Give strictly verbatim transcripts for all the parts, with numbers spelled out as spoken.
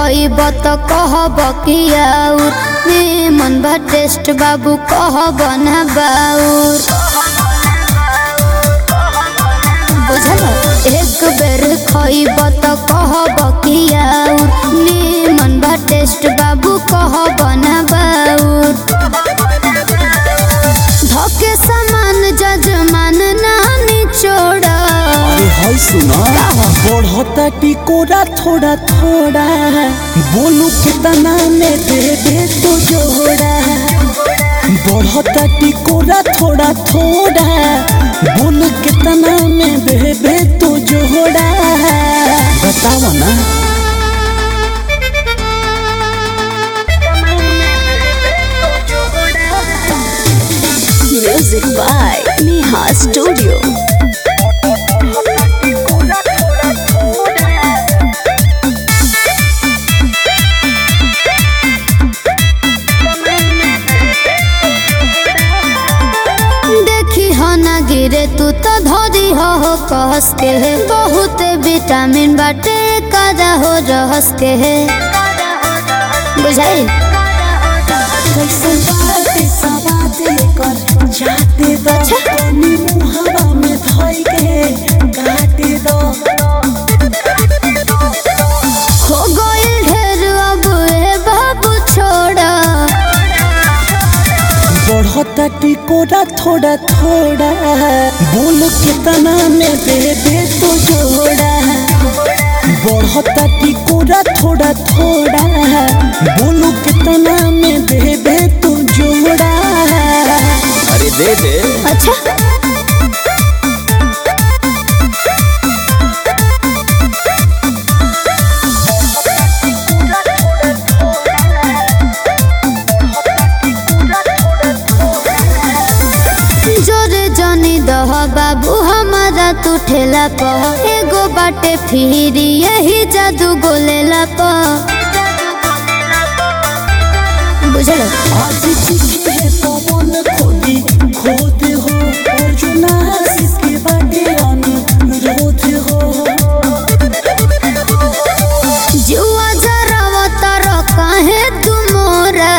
खइब त कहब कि आउर निमन बा टेस्ट बाबू कहब ना बाउर बुझल एक बेर खइब त कहब कि आउर निमन बा टेस्ट बाबू कहब ना बाउर धके समान जजमान ना निचोड़ा अरे हाय सुना बढ़ता टिकोरा थोड़ा थोड़ा बोलू कितना में दे दे तो जोड़ा बढ़ता टिकोरा थोड़ा थोड़ा बोलू कितना में दे दे तो जोड़ा बताओ ना Music by Neha Studio. देखी हो ना गिरे तू तो धोरी हो हो कहस के है बहुत विटामिन बाटे काजा हो रहस के है बुझाई कैसे बातें सवाते कर जाते दो पानी मुहावा में धोई के गाते दो हो गइल ढेर अब ए बाबू छोड़ा बढ़ता टिकोरा थोड़ा थोड़ा बोल कितना में दे दे तो जोड़ा बढ़ता टिकोरा थोड़ा थोड़ा बोलू कितना में दे दे तो जोड़ा अरे दे दे अच्छा जोरे जनी दह बाबू हमारा तू ठेला प एगो बाटे फिरी यही जादू गोलेला प बुझल आज चिट्ठी है पवन खोदी खोद हो अर्जुना इसके बाटे अनुरोध हो जुआ जरावा तारा काहे तू मोरा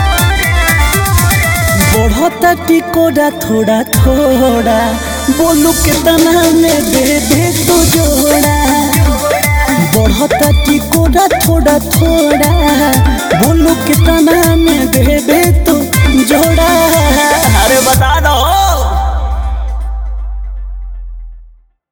बढ़ता टिकोरा थोड़ा थोड़ा बोलू कितना में दे दे तो जोड़ा बढ़ता टिकोरा थोड़ा थोड़ा बोलू कितना में दे दे तो जोड़ा